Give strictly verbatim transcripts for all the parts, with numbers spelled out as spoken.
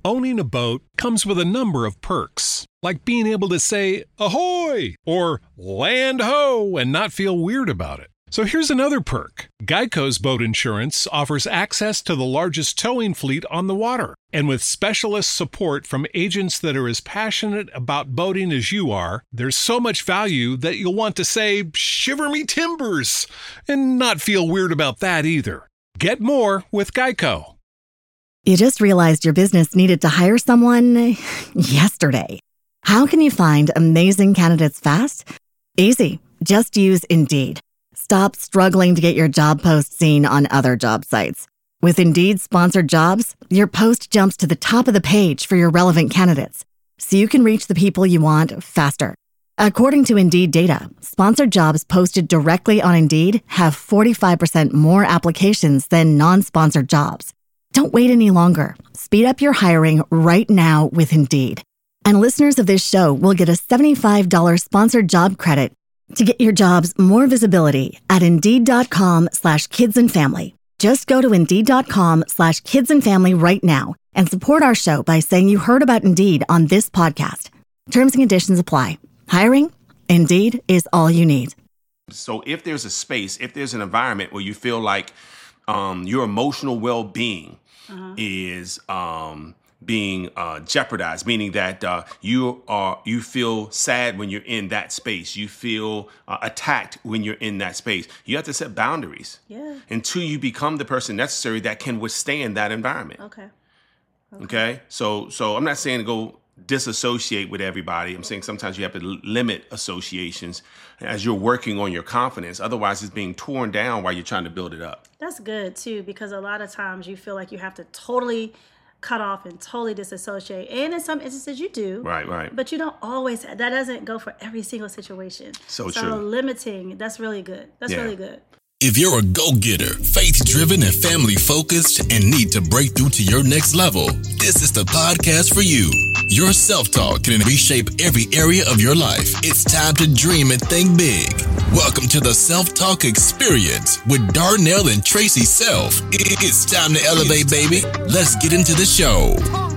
Owning a boat comes with a number of perks, like being able to say ahoy or land ho and not feel weird about it. So here's another perk. Geico's boat insurance offers access to the largest towing fleet on the water. And with specialist support from agents that are as passionate about boating as you are, there's so much value that you'll want to say, shiver me timbers, and not feel weird about that either. Get more with Geico. You just realized your business needed to hire someone yesterday. How can you find amazing candidates fast? Easy. Just use Indeed. Stop struggling to get your job post seen on other job sites. With Indeed sponsored jobs, your post jumps to the top of the page for your relevant candidates, so you can reach the people you want faster. According to Indeed data, sponsored jobs posted directly on Indeed have forty-five percent more applications than non-sponsored jobs. Don't wait any longer. Speed up your hiring right now with Indeed. And listeners of this show will get a seventy-five dollars sponsored job credit to get your jobs more visibility at Indeed.com slash kids and family. Just go to Indeed.com slash kids and family right now and support our show by saying you heard about Indeed on this podcast. Terms and conditions apply. Hiring? Indeed is all you need. So if there's a space, if there's an environment where you feel like um, your emotional well-being uh-huh. is um, being uh, jeopardized, meaning that uh, you are you feel sad when you're in that space, you feel uh, attacked when you're in that space, you have to set boundaries yeah. until you become the person necessary that can withstand that environment. Okay. Okay. okay? So so I'm not saying to go disassociate with everybody. I'm saying sometimes you have to l- limit associations as you're working on your confidence. Otherwise, it's being torn down while you're trying to build it up. That's good, too, because a lot of times you feel like you have to totally cut off and totally disassociate. And in some instances you do. Right, right. But you don't always, that doesn't go for every single situation. So, so true. So limiting, that's really good. That's yeah. really good. If you're a go-getter, faith-driven, and family-focused, and need to break through to your next level, this is the podcast for you. Your self-talk can reshape every area of your life. It's time to dream and think big. Welcome to the Self-Talk Experience with Darnell and Tracy Self. It's time to elevate, baby. Let's get into the show.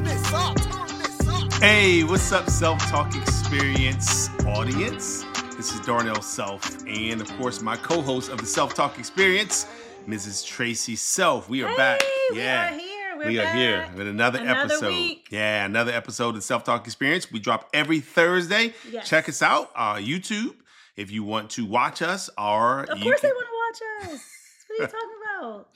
Hey, what's up, Self-Talk Experience audience? This is Darnell Self, and of course, my co-host of the Self-Talk Experience, Missus Tracy Self. We are hey, back. We yeah, are here. We're we back. are here with another, another episode. Week. Yeah, another episode of the Self-Talk Experience. We drop every Thursday. Yes. Check us out on YouTube if you want to watch us. Or of you course, can, they want to watch us. What are you talking about?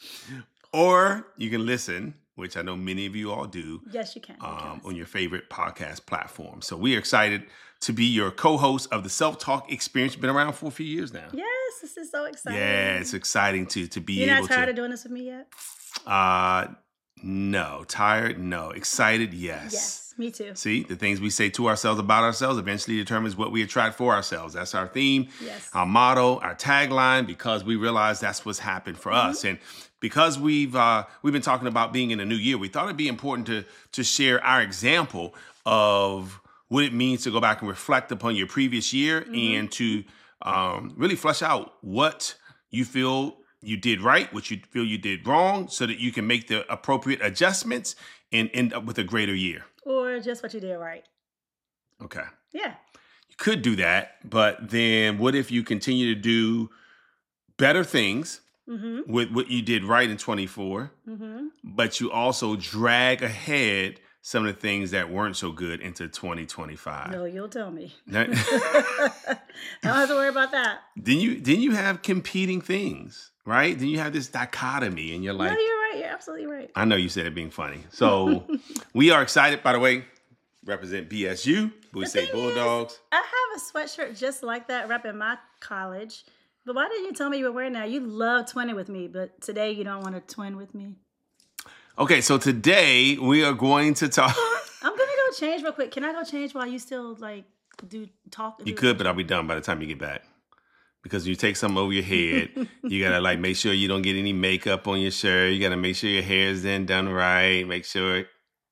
Or you can listen, which I know many of you all do. Yes, you can. You um, can on your favorite podcast platform. So we are excited to be your co-host of the Self-Talk Experience. Been around for a few years now. Yes, this is so exciting. Yeah, it's exciting to to be You're able to. You're not tired of doing this with me yet? Uh, no. Tired? No. Excited? Yes. Yes, me too. See, the things we say to ourselves about ourselves eventually determines what we attract for ourselves. That's our theme, yes. our motto, our tagline, because we realize that's what's happened for mm-hmm. us. And because we've uh, we've been talking about being in a new year, we thought it'd be important to to share our example of what it means to go back and reflect upon your previous year mm-hmm. and to um, really flesh out what you feel you did right, what you feel you did wrong, so that you can make the appropriate adjustments and end up with a greater year. Or just what you did right. Okay. Yeah. You could do that, but then what if you continue to do better things mm-hmm. with what you did right in twenty-four, mm-hmm. but you also drag ahead some of the things that weren't so good into twenty twenty-five. No, you'll tell me. Now, I don't have to worry about that. Then you then you have competing things, right? Then you have this dichotomy and you're like, no, you're right. You're absolutely right. I know you said it being funny. So we are excited, by the way, represent B S U, Bowie State Bulldogs. Is, I have a sweatshirt just like that repping my college. But why didn't you tell me you were wearing that? You love twinning with me, but today you don't want to twin with me. Okay, so today we are going to talk. I'm gonna go change real quick. Can I go change while you still like do talk? You do could, but I'll be done by the time you get back. Because you take something over your head, you gotta like make sure you don't get any makeup on your shirt. You gotta make sure your hair is then done right. Make sure.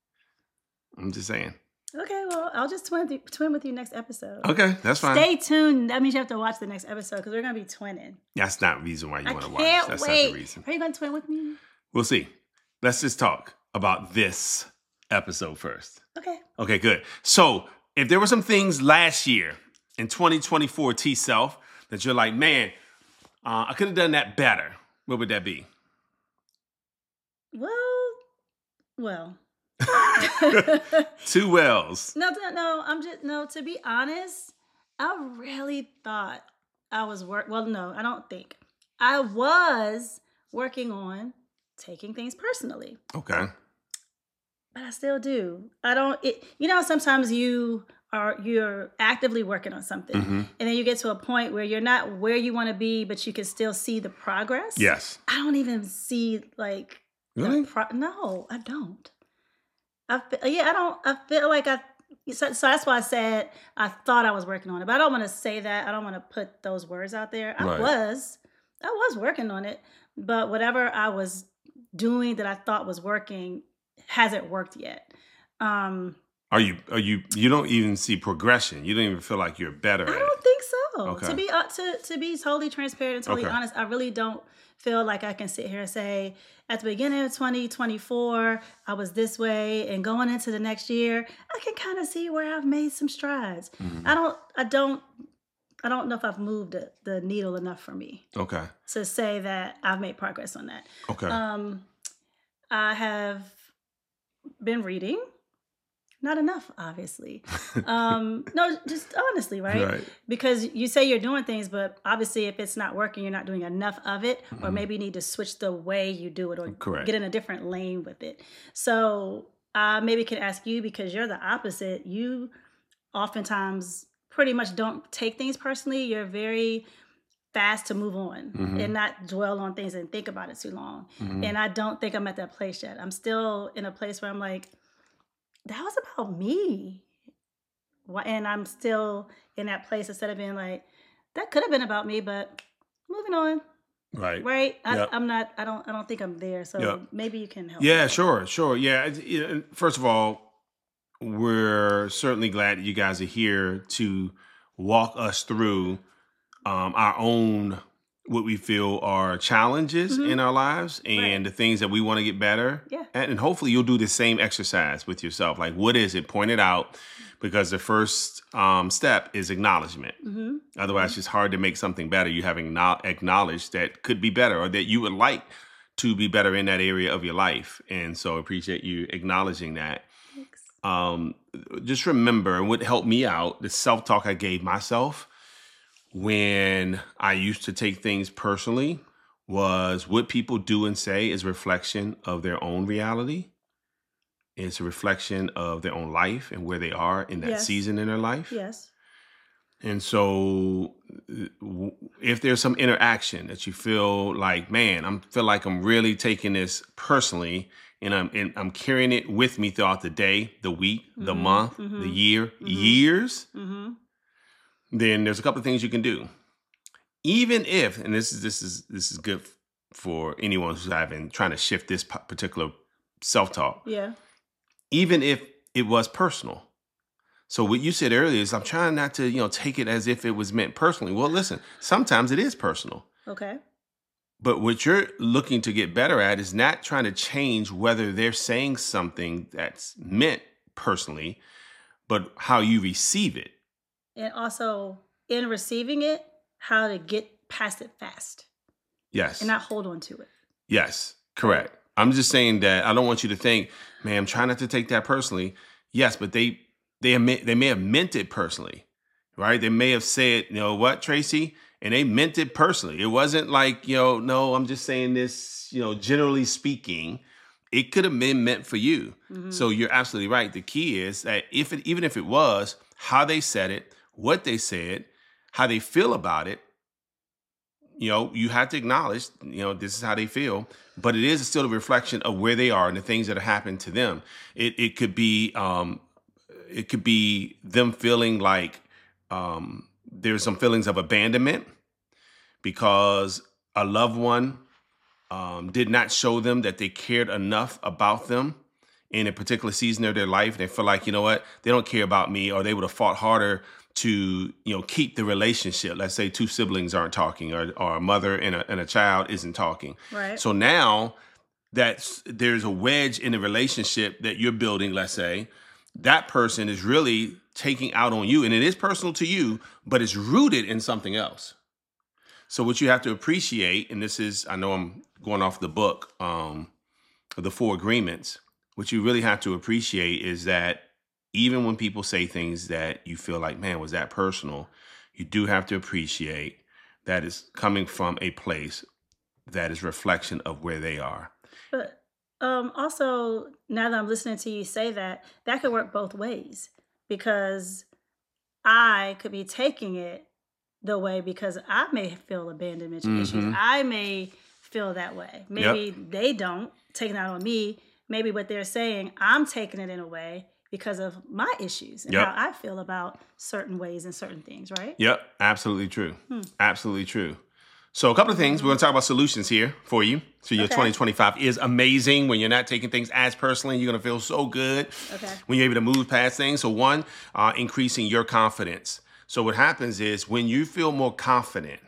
I'm just saying. Okay, well, I'll just twin th- twin with you next episode. Okay, that's fine. Stay tuned. That means you have to watch the next episode because we're gonna be twinning. That's not the reason why you want to watch. That's wait. not the reason. Are you gonna twin with me? We'll see. Let's just talk about this episode first. Okay. Okay, good. So if there were some things last year in twenty twenty-four, T-Self, that you're like, man, uh, I could have done that better, what would that be? Well, well. Two wells. No, no, no. I'm just no. To be honest, I really thought I was work. Well, no, I don't think I was working on taking things personally. Okay. But I still do. I don't. It, you know, sometimes you are you're actively working on something, Mm-hmm. and then you get to a point where you're not where you want to be, but you can still see the progress. Yes. I don't even see like. Really? the Pro- no, I don't. I feel, yeah, I don't. I feel like I. So, so that's why I said I thought I was working on it, but I don't want to say that. I don't want to put those words out there. I Right. was, I was working on it, but whatever I was doing that I thought was working hasn't worked yet. Um, Are you, are you, you don't even see progression. You don't even feel like you're better I at it. don't think so. Okay. To be uh, to to be totally transparent and totally Okay. honest, I really don't feel like I can sit here and say at the beginning of twenty twenty-four I was this way, and going into the next year I can kind of see where I've made some strides. Mm-hmm. I don't I don't I don't know if I've moved the, the needle enough for me Okay. to say that I've made progress on that. Okay. Um, I have been reading. Not enough, obviously. Um, no, just honestly, right? Right. Because you say you're doing things, but obviously if it's not working, you're not doing enough of it, Mm-hmm. or maybe you need to switch the way you do it or Correct. get in a different lane with it. So I maybe can ask you, because you're the opposite. You oftentimes pretty much don't take things personally. You're very fast to move on Mhm. and not dwell on things and think about it too long. Mhm. And I don't think I'm at that place yet. I'm still in a place where I'm like, that was about me. Why- And I'm still in that place instead of being like, that could have been about me, but moving on. Right. Right? I, Yep. I'm not, I don't, I don't think I'm there. So Yep. maybe you can help. Yeah, me. sure, sure. Yeah. it's- you know, First of all, we're certainly glad that you guys are here to walk us through um, our own, what we feel are challenges Mhm. in our lives and Right. the things that we want to get better. Yeah. at. And hopefully you'll do the same exercise with yourself. Like, what is it? Point it out, because the first um, step is acknowledgement. Mhm. Otherwise, it's hard to make something better. You haven't not acknowledged that could be better, or that you would like to be better in that area of your life. And so I appreciate you acknowledging that. Thanks. Um, just remember, and what helped me out, the self-talk I gave myself when I used to take things personally, was what people do and say is a reflection of their own reality. It's a reflection of their own life and where they are in that Yes. season in their life. Yes. And so w- if there's some interaction that you feel like, man, I feel like I'm really taking this personally, and I'm and I'm carrying it with me throughout the day, the week, the Mhm, month, mhm, the year, mhm. years, Mm-hmm. then there's a couple of things you can do. Even if, and this is this is this is good for anyone who's having trying to shift this p- particular self-talk, Yeah. even if it was personal. So what you said earlier is, I'm trying not to, you know, take it as if it was meant personally. Well, listen, sometimes it is personal. Okay. But what you're looking to get better at is not trying to change whether they're saying something that's meant personally, but how you receive it. And also in receiving it, how to get past it fast Yes. and not hold on to it. Yes, correct. I'm just saying that I don't want you to think, man, I'm trying not to take that personally. Yes, but they they admit, they may have meant it personally, right? They may have said, you know what, Tracy, and they meant it personally. It wasn't like, you know, no, I'm just saying this, you know, generally speaking. It could have been meant for you. Mhm. So you're absolutely right. The key is that if it, even if it was, how they said it, what they said, how they feel about it, you know, you have to acknowledge, you know, this is how they feel, but it is still a reflection of where they are and the things that have happened to them. It it could be um, it could be them feeling like um, there's some feelings of abandonment because a loved one um, did not show them that they cared enough about them in a particular season of their life. They feel like, you know what, they don't care about me, or they would have fought harder to, you know, keep the relationship. Let's say two siblings aren't talking, or, or a mother and a, and a child isn't talking. Right. So now that there's a wedge in the relationship that you're building, let's say, that person is really taking out on you. And it is personal to you, but it's rooted in something else. So what you have to appreciate, and this is, I know I'm going off the book, um, the Four Agreements, what you really have to appreciate is that even when people say things that you feel like, man, was that personal? You do have to appreciate that it's coming from a place that is reflection of where they are. But um, also, now that I'm listening to you say that, that could work both ways, because I could be taking it the way because I may feel abandonment Mm-hmm. issues. I may feel that way. Maybe Yep. they don't, taking it out on me. Maybe what they're saying, I'm taking it in a way because of my issues and Yep. how I feel about certain ways and certain things, right? Yep, absolutely true. Absolutely true. So a couple of things. We're going to talk about solutions here for you. So your Okay. twenty twenty-five is amazing when you're not taking things as personally. You're going to feel so good Okay. when you're able to move past things. So one, uh, increasing your confidence. So what happens is when you feel more confident,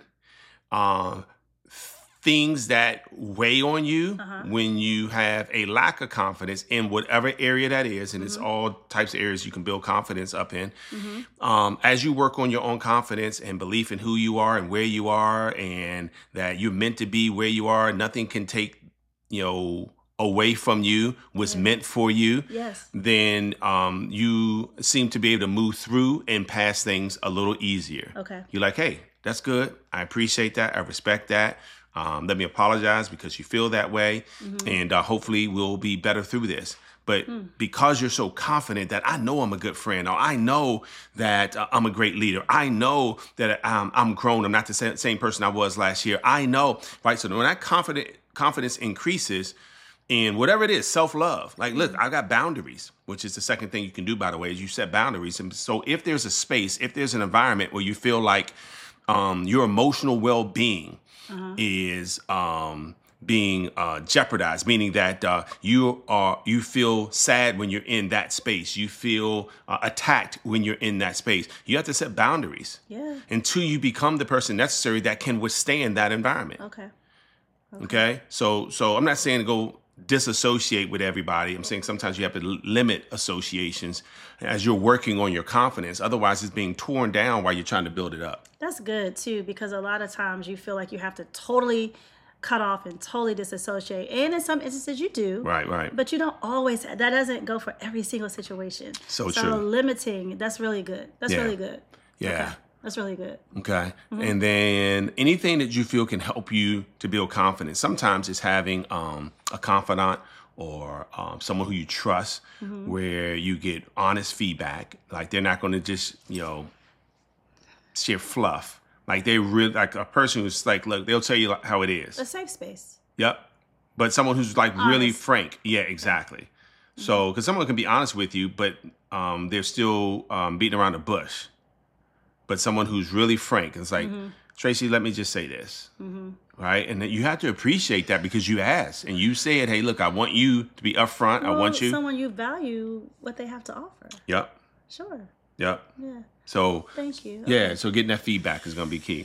uh, things that weigh on you Uh-huh. when you have a lack of confidence in whatever area that is, and it's Mm-hmm. all types of areas you can build confidence up in. Um, as you work on your own confidence and belief in who you are and where you are, and that you're meant to be where you are, nothing can take, you know, away from you what's meant for you. Yes. Then um, you seem to be able to move through and pass things a little easier. Okay. You're like, hey, that's good. I appreciate that. I respect that. Um, let me apologize because you feel that way. And uh, hopefully we'll be better through this. But because you're so confident that I know I'm a good friend, or I know that uh, I'm a great leader, I know that um, I'm grown, I'm not the sa- same person I was last year. I know, right? So when that confident confidence increases in whatever it is, self-love, like, look, I got boundaries, which is the second thing you can do, by the way, is you set boundaries. And so if there's a space, if there's an environment where you feel like um, your emotional well-being is um, being uh, jeopardized, meaning that uh, you are you feel sad when you're in that space, you feel uh, attacked when you're in that space. You have to set boundaries Yeah. until you become the person necessary that can withstand that environment. Okay. Okay, so so I'm not saying to go disassociate with everybody. I'm saying sometimes you have to l- limit associations as you're working on your confidence. Otherwise, it's being torn down while you're trying to build it up. That's good too, because a lot of times you feel like you have to totally cut off and totally disassociate. And in some instances you do. Right, right. But you don't always, that doesn't go for every single situation. So so true. limiting, that's really good. That's Yeah. really good. Yeah. Okay. That's really good. Okay. And then anything that you feel can help you to build confidence. Sometimes it's having um, a confidant or um, someone who you trust where you get honest feedback. Like they're not going to just, you know, share fluff. Like they really, like a person who's like, look, they'll tell you how it is. A safe space. Yep. But someone who's like really Honest. frank. Yeah, exactly. So, because someone can be honest with you, but um, they're still um, beating around the bush. But someone who's really frank, it's like, Tracy, let me just say this, right? And then you have to appreciate that because you asked and you said, hey, look, I want you to be upfront. I Well, want you. someone you value what they have to offer. Yep. Sure. Yep. Yeah. So, Thank you. yeah, so getting that feedback is going to be key.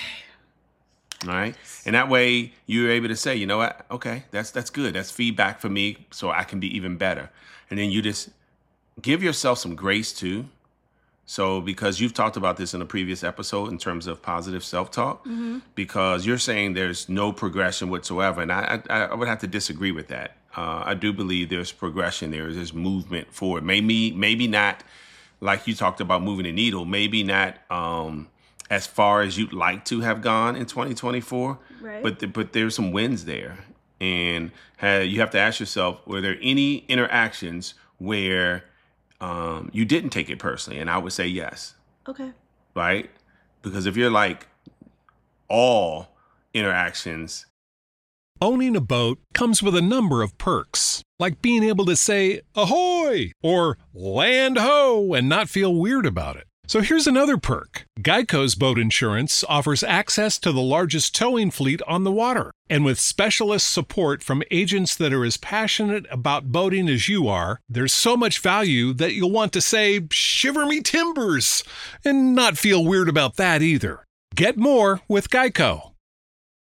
Okay. All right. And that way you're able to say, you know what? Okay, that's that's good. That's feedback for me so I can be even better. And then you just give yourself some grace too. So because you've talked about this in a previous episode in terms of positive self-talk, because you're saying there's no progression whatsoever. And I, I, I would have to disagree with that. Uh, I do believe there's progression there. There's movement forward. Maybe, maybe not like you talked about moving the needle, maybe not um, as far as you'd like to have gone in twenty twenty-four, Right. but the, but there's some wins there. And ha- you have to ask yourself, were there any interactions where um, you didn't take it personally? And I would say yes, Okay. right? Because if you're like all interactions, Owning a boat comes with a number of perks, like being able to say ahoy or land ho and not feel weird about it. So here's another perk. Geico's boat insurance offers access to the largest towing fleet on the water. And with specialist support from agents that are as passionate about boating as you are, there's so much value that you'll want to say, shiver me timbers, and not feel weird about that either. Get more with Geico.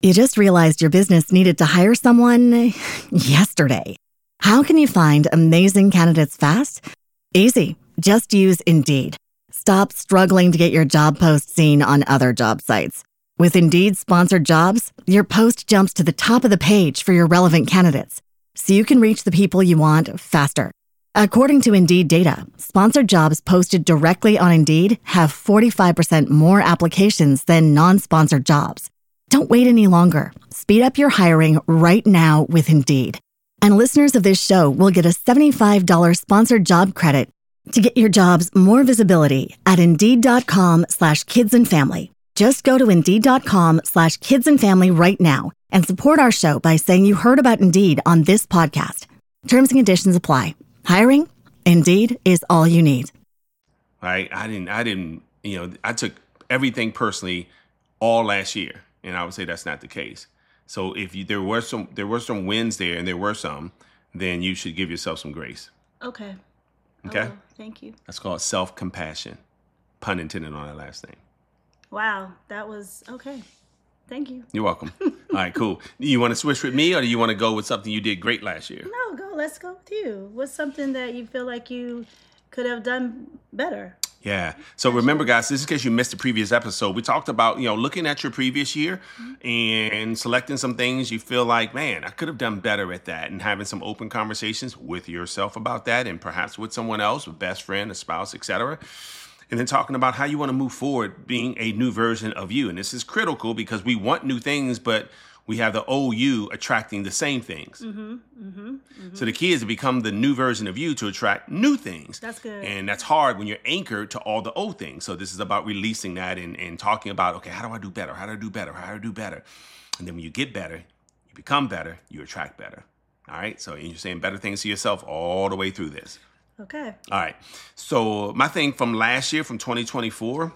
You just realized your business needed to hire someone yesterday. How can you find amazing candidates fast? Easy. Just use Indeed. Stop struggling to get your job post seen on other job sites. With Indeed sponsored jobs, your post jumps to the top of the page for your relevant candidates, so you can reach the people you want faster. According to Indeed data, sponsored jobs posted directly on Indeed have forty-five percent more applications than non-sponsored jobs. Don't wait any longer. Speed up your hiring right now with Indeed. And listeners of this show will get a seventy-five dollars sponsored job credit to get your jobs more visibility at Indeed.com slash kids and family. Just go to Indeed.com slash kids and family right now and support our show by saying you heard about Indeed on this podcast. Terms and conditions apply. Hiring? Indeed is all you need. Right? I didn't, I didn't, you know, I took everything personally all last year. And I would say that's not the case. So if you, there were some, there were some wins there and there were some, then you should give yourself some grace. Okay. Okay. Oh, thank you. That's called self-compassion. Pun intended on that last name. Wow. That was okay. Thank you. You're welcome. All right, cool. You want to switch with me or do you want to go with something you did great last year? No, go. Let's go with you. What's something that you feel like you could have done better? Yeah. So remember, guys, this is in case you missed the previous episode. We talked about, you know, looking at your previous year mm-hmm. and selecting some things you feel like, man, I could have done better at that, and having some open conversations with yourself about that, and perhaps with someone else, a best friend, a spouse, et cetera. And then talking about how you want to move forward, being a new version of you. And this is critical because we want new things, but we have the old you attracting the same things. Mm-hmm, mm-hmm, mm-hmm. So the key is to become the new version of you to attract new things. That's good. And that's hard when you're anchored to all the old things. So this is about releasing that and, and talking about, okay, how do I do better? How do I do better? How do I do better? And then when you get better, you become better, you attract better. All right? So you're saying better things to yourself all the way through this. Okay. All right. So my thing from last year, from twenty twenty-four,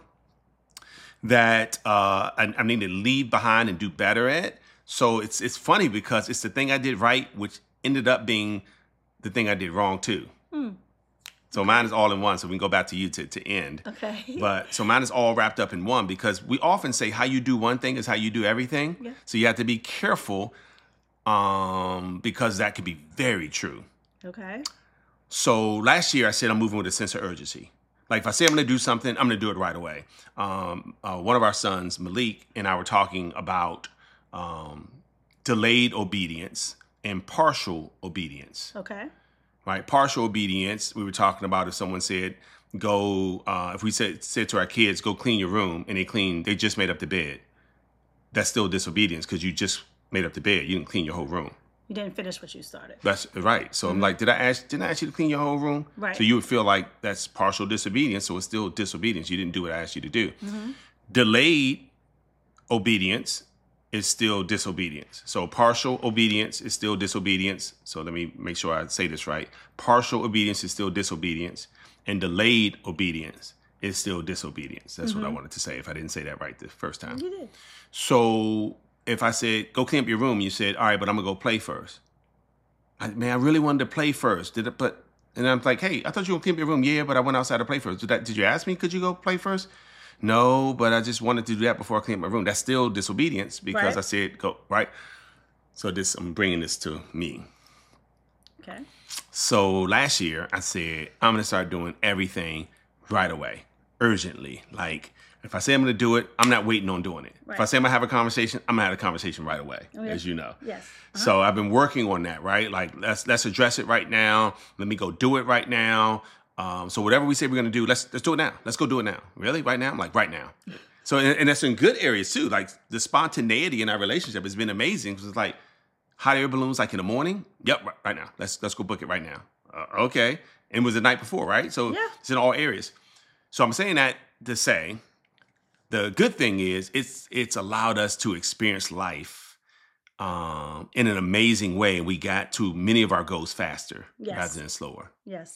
that uh, I, I need to leave behind and do better at. So it's it's funny because it's the thing I did right, which ended up being the thing I did wrong too. Hmm. So mine is all in one. So we can go back to you to, to end. Okay. But so mine is all wrapped up in one, because we often say how you do one thing is how you do everything. Yeah. So you have to be careful um, because that could be very true. Okay. So last year I said I'm moving with a sense of urgency. Like if I say I'm going to do something, I'm going to do it right away. Um, uh, one of our sons, Malik, and I were talking about um, delayed obedience and partial obedience. Okay. Right? Partial obedience, we were talking about if someone said, go, uh, if we said, said to our kids, go clean your room, and they clean, they just made up the bed. That's still disobedience because you just made up the bed. You didn't clean your whole room. You didn't finish what you started. That's right. So mm-hmm. I'm like, did I ask, didn't I ask you to clean your whole room? Right. So you would feel like that's partial disobedience. So it's still disobedience. You didn't do what I asked you to do. Mm-hmm. Delayed obedience is still disobedience. So partial obedience is still disobedience. So let me make sure I say this right. Partial obedience is still disobedience, and delayed obedience is still disobedience. That's mm-hmm. what I wanted to say if I didn't say that right the first time. You did. So if I said, go clean up your room, you said, all right, but I'm going to go play first. I, man, I really wanted to play first. Did it? But, and I'm like, hey, I thought you were going to clean up your room. Yeah, but I went outside to play first. Did, that, did you ask me, could you go play first? No, but I just wanted to do that before I clean up my room. That's still disobedience because right. I said, go, right? So this, I'm bringing this to me. Okay. So last year I said, I'm going to start doing everything right away, urgently. Like, if I say I'm going to do it, I'm not waiting on doing it. Right. If I say I'm going to have a conversation, I'm going to have a conversation right away, okay. as you know. Yes. Uh-huh. So I've been working on that, right? Like, let's let's address it right now. Let me go do it right now. Um, so whatever we say we're going to do, let's let's do it now. Let's go do it now. Really? Right now? I'm like, right now. So, and, and that's in good areas too. Like the spontaneity in our relationship has been amazing. Because it's like hot air balloons, like in the morning. Yep, right, right now. Let's let's go book it right now. Uh, okay. And it was the night before, right? So yeah. It's in all areas. So I'm saying that to say, the good thing is it's it's allowed us to experience life um, in an amazing way. We got to many of our goals faster yes. rather than slower. Yes.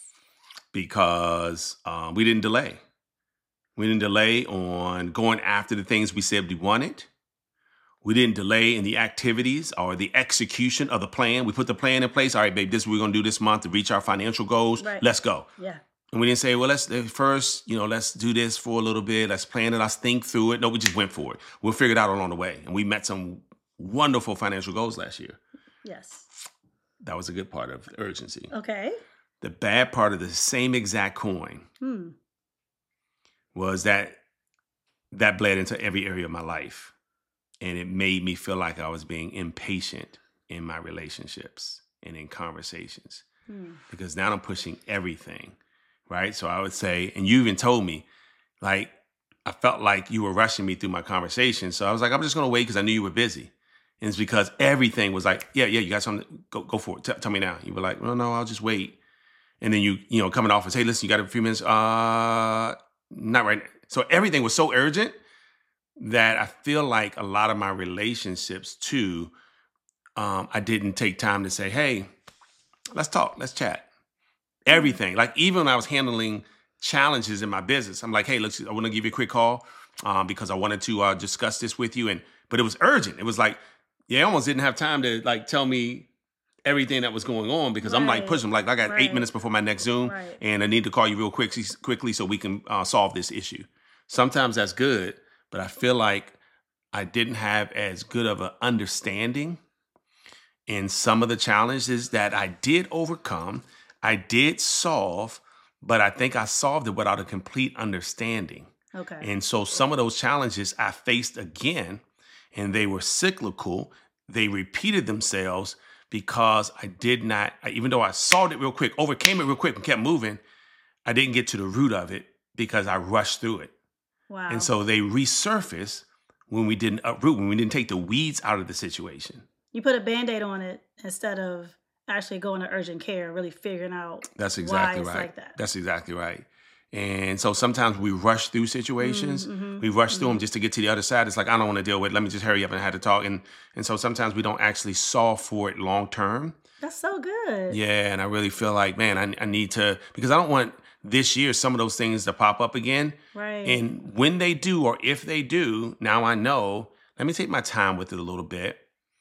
Because um, we didn't delay. We didn't delay on going after the things we said we wanted. We didn't delay in the activities or the execution of the plan. We put the plan in place. All right, babe, this is what we're going to do this month to reach our financial goals. Right. Let's go. Yeah. And we didn't say, well, let's first, you know, let's do this for a little bit. Let's plan it. Let's think through it. No, we just went for it. We'll figure it out along the way. And we met some wonderful financial goals last year. Yes. That was a good part of urgency. Okay. The bad part of the same exact coin Hmm. was that that bled into every area of my life. And it made me feel like I was being impatient in my relationships and in conversations. Hmm. Because now I'm pushing everything, right? So I would say, and you even told me, like, I felt like you were rushing me through my conversation. So I was like, I'm just going to wait because I knew you were busy. And it's because everything was like, yeah, yeah, you got something, go, go for it. T- tell me now. You were like, no, no, I'll just wait. And then you, you know, coming off and say, listen, you got a few minutes? Uh, not right now. So everything was so urgent that I feel like a lot of my relationships too, um, I didn't take time to say, hey, let's talk, let's chat. Everything, like even when I was handling challenges in my business, I'm like, hey, let's, I want to give you a quick call um, because I wanted to uh, discuss this with you. And, but it was urgent. It was like, yeah, I almost didn't have time to like tell me everything that was going on because I'm like Right. pushing, like I got Right. eight minutes before my next Zoom Right. and I need to call you real quick, quickly so we can uh, solve this issue. Sometimes that's good, but I feel like I didn't have as good of an understanding in some of the challenges that I did overcome, I did solve, but I think I solved it without a complete understanding. Okay. And so some of those challenges I faced again, and they were cyclical. They repeated themselves because I did not, even though I solved it real quick, overcame it real quick and kept moving, I didn't get to the root of it because I rushed through it. Wow. And so they resurfaced when we didn't uproot, when we didn't take the weeds out of the situation. You put a Band-Aid on it instead of actually going to urgent care, really figuring out That's exactly why it's right. like that. That's exactly right. And so sometimes we rush through situations. Mm-hmm, we rush mm-hmm. through them just to get to the other side. It's like, I don't want to deal with it. Let me just hurry up and have to talk. And and so sometimes we don't actually solve for it long term. That's so good. Yeah, and I really feel like, man, I, I need to, because I don't want this year some of those things to pop up again. Right. And when they do, or if they do, now I know, let me take my time with it a little bit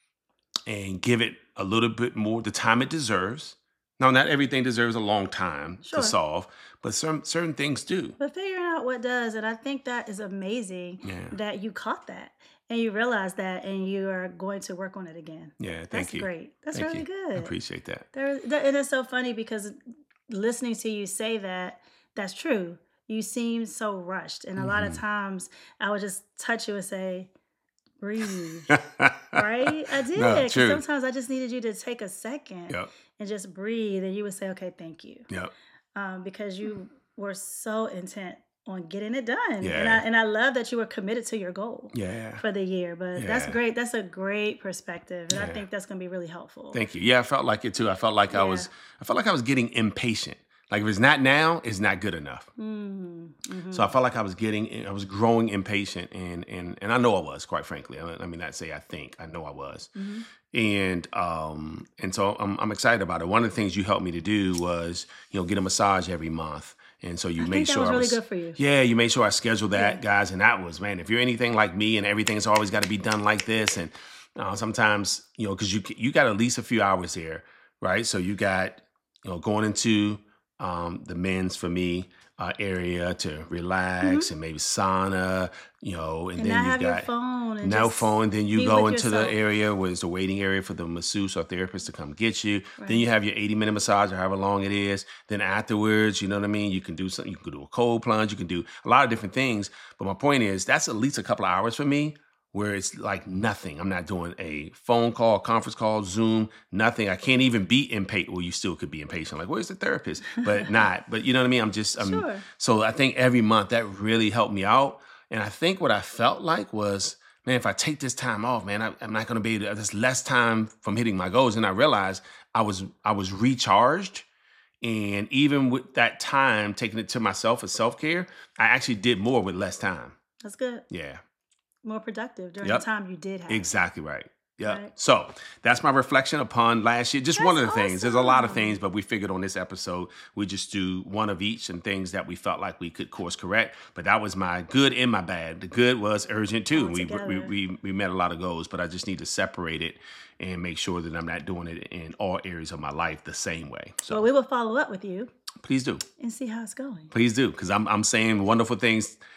and give it a little bit more, the time it deserves. Now, not everything deserves a long time Sure. to solve, but certain certain things do. But figuring out what does, and I think that is amazing Yeah. that you caught that and you realize that and you are going to work on it again. Yeah, thank That's you. great. That's Thank really you. good. I appreciate that. There, that, and it's so funny because listening to you say that, that's true. You seem so rushed. And a lot of Mhm. times I would just touch you and say, breathe. Right? I did. No, 'Cause true. sometimes I just needed you to take a second Yep. and just breathe. And you would say, okay, thank you. Yep. Um, because you were so intent on getting it done. And Yeah. I and I love that you were committed to your goal Yeah. for the year. But that's Yeah. great. That's a great perspective. And I Yeah. think that's gonna be really helpful. Thank you. Yeah, I felt like it too. I felt like I was I felt like I was getting impatient. Like if it's not now, it's not good enough. Mm-hmm. So I felt like I was getting, I was growing impatient, and and and I know I was, quite frankly. I mean, not say I think, I know I was, Mhm. and um and so I'm I'm excited about it. One of the things you helped me to do was, you know, get a massage every month, and so you I made think that sure was I really was good for you. Yeah, you made sure I scheduled that, Yeah. guys, and that was, man. If you're anything like me, and everything's always got to be done like this, and uh, sometimes, you know, because you you got at least a few hours here, right? So you got, you know, going into um, the men's, for me, uh, area to relax, and maybe sauna, you know, and, Mm-hmm. And then not you have your got phone. And no just phone. Then you be go with into yourself. the area where it's the waiting area for the masseuse or therapist to come get you. Then Right. you have your eighty minute massage or however long it is. Then afterwards, you know what I mean? You can do something. You can do a cold plunge. You can do a lot of different things. But my point is, that's at least a couple of hours for me where it's like nothing. I'm not doing a phone call, conference call, Zoom, nothing. I can't even be impatient. Well, you still could be impatient. Like, where's the therapist? But not. But you know what I mean? I'm just, I'm, Sure. so I think every month that really helped me out. And I think what I felt like was, man, if I take this time off, man, I, I'm not going to be able to, there's less time from hitting my goals. And I realized I was, I was recharged. And even with that time, taking it to myself as self-care, I actually did more with less time. That's good. Yeah. More productive during Yep. the time you did have. Exactly right. Yeah. Right. So that's my reflection upon last year. Just one of the That's things. There's a lot of awesome. things, but we figured on this episode, we just do one of each and things that we felt like we could course correct. But that was my good and my bad. The good was urgent too. All We, we together. we we met a lot of goals, but I just need to separate it and make sure that I'm not doing it in all areas of my life the same way. So Well, we will follow up with you please do. and see how it's going. Please do. Because I'm I'm saying wonderful things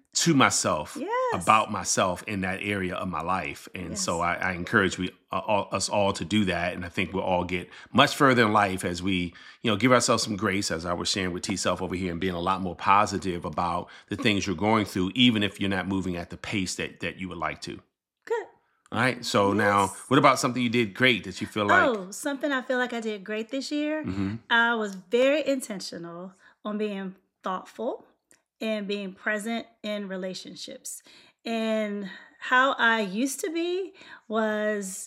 to myself Yes. about myself in that area of my life. And Yes. so I, I encourage we uh, all, us all to do that. And I think we'll all get much further in life as we, you know, give ourselves some grace, as I was sharing with T-Self over here, and being a lot more positive about the things you're going through, even if you're not moving at the pace that, that you would like to. Good. All right. So Yes. now, what about something you did great that you feel like? Oh, something I feel like I did great this year. Mm-hmm. I was very intentional on being thoughtful and being present in relationships. And how I used to be was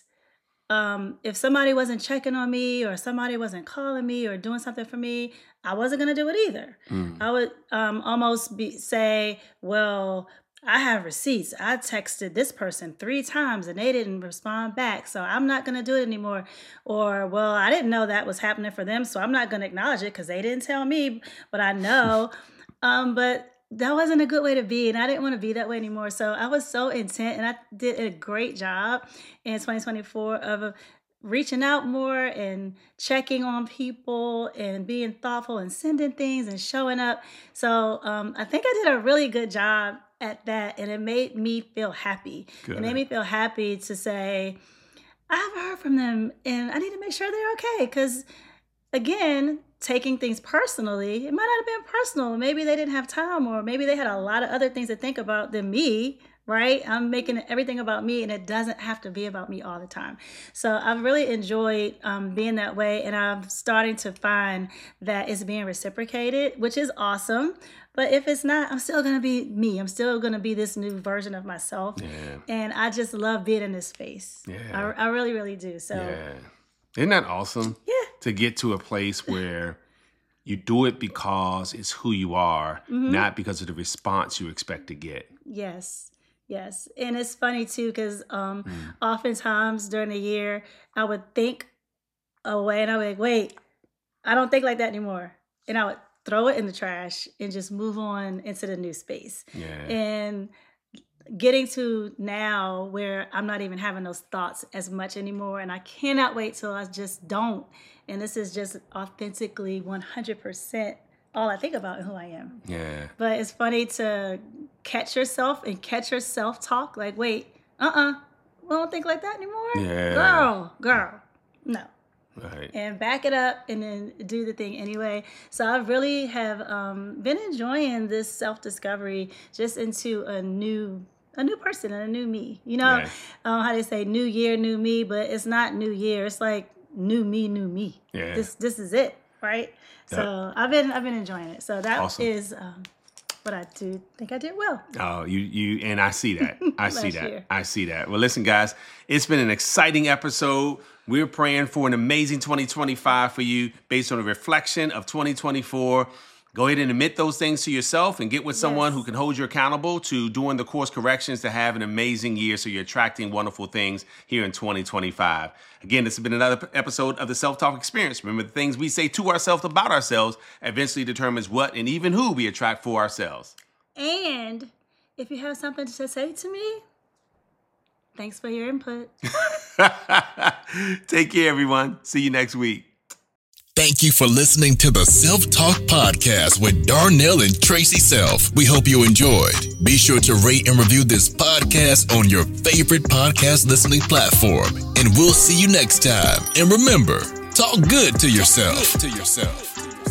um, if somebody wasn't checking on me or somebody wasn't calling me or doing something for me, I wasn't going to do it either. Mm. I would um, almost be say, well, I have receipts. I texted this person three times and they didn't respond back, so I'm not going to do it anymore. Or, well, I didn't know that was happening for them, so I'm not going to acknowledge it because they didn't tell me, but I know. um, but that wasn't a good way to be, and I didn't want to be that way anymore. So I was so intent, and I did a great job in twenty twenty-four of reaching out more and checking on people and being thoughtful and sending things and showing up. So um, I think I did a really good job at that, and it made me feel happy. Good. It made me feel happy to say, I haven't heard from them, and I need to make sure they're okay. Because again, taking things personally, it might not have been personal. Maybe they didn't have time, or maybe they had a lot of other things to think about than me, right? I'm making everything about me, and it doesn't have to be about me all the time. So I've really enjoyed um, being that way, and I'm starting to find that it's being reciprocated, which is awesome. But if it's not, I'm still going to be me. I'm still going to be this new version of myself. Yeah. And I just love being in this space. Yeah. I, I really, really do. So Yeah. Isn't that awesome? Yeah. To get to a place where you do it because it's who you are, Mm-hmm. not because of the response you expect to get. Yes, yes. And it's funny too, because um, Mm. oftentimes during the year, I would think away and I would be like, wait, I don't think like that anymore. And I would throw it in the trash and just move on into the new space. Yeah. And getting to now where I'm not even having those thoughts as much anymore. And I cannot wait till I just don't. And this is just authentically one hundred percent all I think about and who I am. Yeah. But it's funny to catch yourself and catch your self-talk. Like, wait, uh-uh, I don't think like that anymore. Yeah. Girl, girl, no. Right. And back it up and then do the thing anyway. So I really have um, been enjoying this self-discovery just into a new a new person and a new me. You know Yeah. um, how they say new year, new me, but it's not new year. It's like new me, new me. Yeah. This this is it, right? So I've been I've been enjoying it. So that Awesome. is um, what I do think I did well. Oh, you, you, and I see that. I see Last that. year. I see that. Well, listen, guys, it's been an exciting episode. We're praying for an amazing twenty twenty-five for you based on a reflection of twenty twenty-four. Go ahead and admit those things to yourself and get with someone Yes. who can hold you accountable to doing the course corrections to have an amazing year so you're attracting wonderful things here in twenty twenty-five. Again, this has been another episode of the Self-Talk Experience. Remember, the things we say to ourselves about ourselves eventually determines what and even who we attract for ourselves. And if you have something to say to me, thanks for your input. Take care, everyone. See you next week. Thank you for listening to the Self-Talk Podcast with Darnell and Tracy Self. We hope you enjoyed. Be sure to rate and review this podcast on your favorite podcast listening platform. And we'll see you next time. And remember, talk good to yourself. To yourself.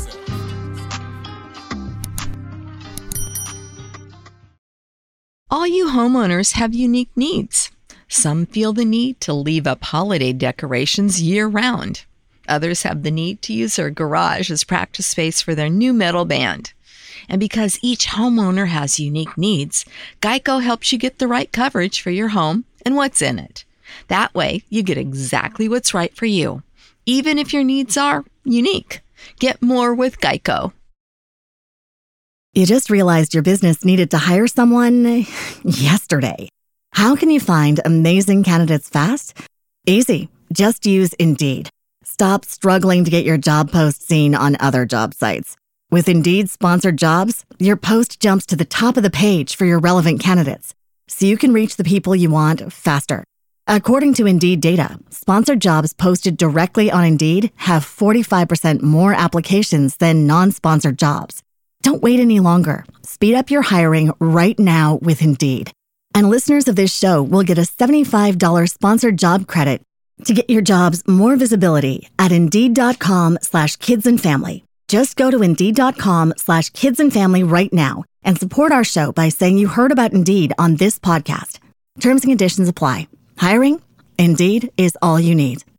All you homeowners have unique needs. Some feel the need to leave up holiday decorations year-round. Others have the need to use their garage as practice space for their new metal band. And because each homeowner has unique needs, Geico helps you get the right coverage for your home and what's in it. That way, you get exactly what's right for you, even if your needs are unique. Get more with Geico. You just realized your business needed to hire someone yesterday. How can you find amazing candidates fast? Easy. Just use Indeed. Stop struggling to get your job post seen on other job sites. With Indeed sponsored jobs, your post jumps to the top of the page for your relevant candidates, so you can reach the people you want faster. According to Indeed data, sponsored jobs posted directly on Indeed have forty-five percent more applications than non-sponsored jobs. Don't wait any longer. Speed up your hiring right now with Indeed. And listeners of this show will get a seventy-five dollars sponsored job credit to get your jobs more visibility at Indeed.com slash kids and family. Just go to Indeed.com slash kids and family right now and support our show by saying you heard about Indeed on this podcast. Terms and conditions apply. Hiring? Indeed is all you need.